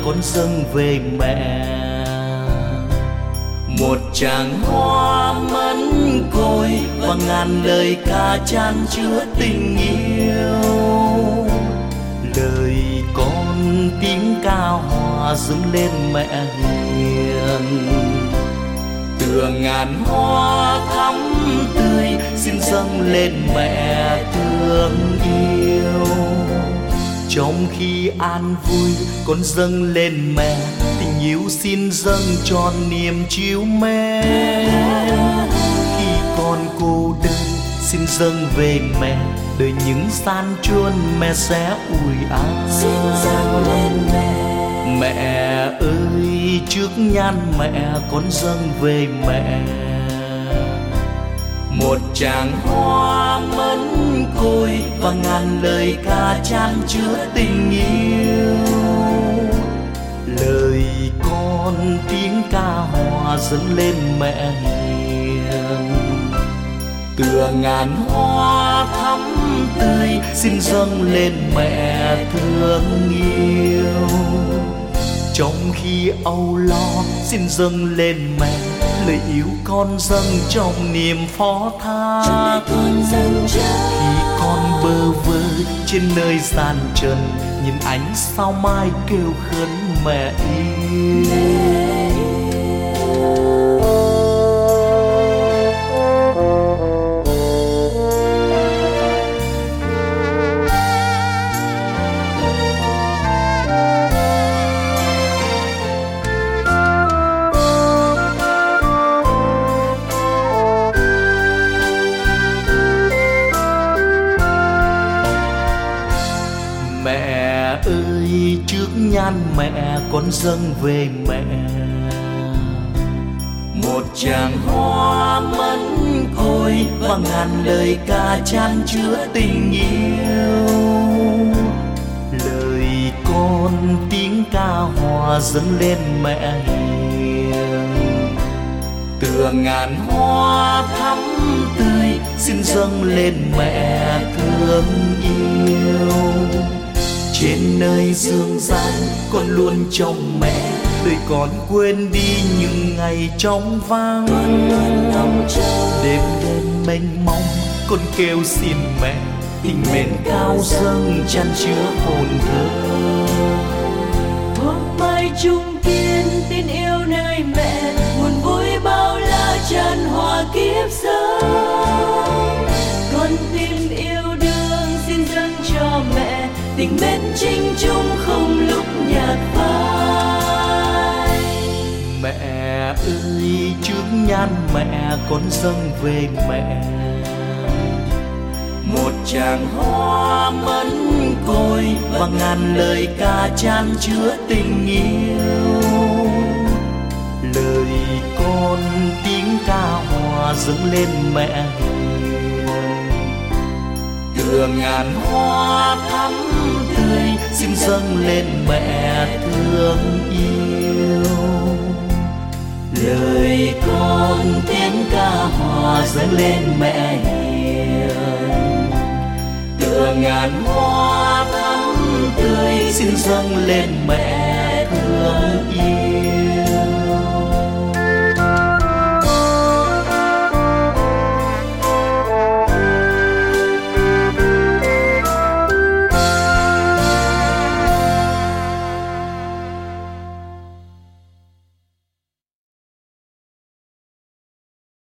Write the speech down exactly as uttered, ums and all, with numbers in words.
con dâng về mẹ. Một tràng hoa mẫn côi và ngàn lời ca chan chứa tình yêu. Lời con tiếng ca hòa dâng lên mẹ hiền. Tựa ngàn hoa thắm tươi xin dâng lên mẹ thương yêu. Trong khi an vui con dâng lên mẹ, tình yêu xin dâng tròn niềm chiếu mến. Khi con cô đơn xin dâng về mẹ, đời những gian truân mẹ sẽ ủi an. Xin dâng lên mẹ. Mẹ ơi trước nhan mẹ con dâng về mẹ. Một tràng hoa mẫn côi và ngàn lời ca chan chứa tình yêu. Lời con tiếng ca hòa dâng lên mẹ hiền. Tựa ngàn hoa thắm tươi xin dâng lên mẹ thương yêu. Trong khi âu lo xin dâng lên mẹ, lời yêu con dâng trong niềm phó thác. Khi con bơ vơ trên nơi gian trần, nhìn ánh sao mai kêu khấn mẹ yêu. Mẹ ơi trước nhan mẹ con dâng về mẹ. Một tràng hoa mẫn côi và ngàn lời ca chan chứa tình yêu. Lời con tiếng ca hòa dâng lên mẹ hiền. Tựa ngàn hoa thắm tươi xin dâng lên mẹ thương yêu. Trên nơi dương gian con luôn trông mẹ, đời con quên đi những ngày trong vắng. Đêm đêm mênh mông con kêu xin mẹ, tình mến cao dâng chan chứa hồn thơ. Hôm mai chung kiên tin yêu nơi mẹ, buồn vui bao la tràn hòa kiếp sống. Con tim yêu đương xin dâng cho mẹ, tình mến chinh chung không lúc nhạt phai. Mẹ ơi trước nhan mẹ con dâng về mẹ. Một tràng hoa mẫn côi và ngàn lời ca chan chứa tình yêu. Lời con tiếng ca hòa dâng lên mẹ hiền. Tựa ngàn hoa thắm tươi xin dâng lên mẹ thương yêu. Lời con tiếng ca hòa dâng lên mẹ hiền. Tựa ngàn hoa thắm tươi xin dâng lên mẹ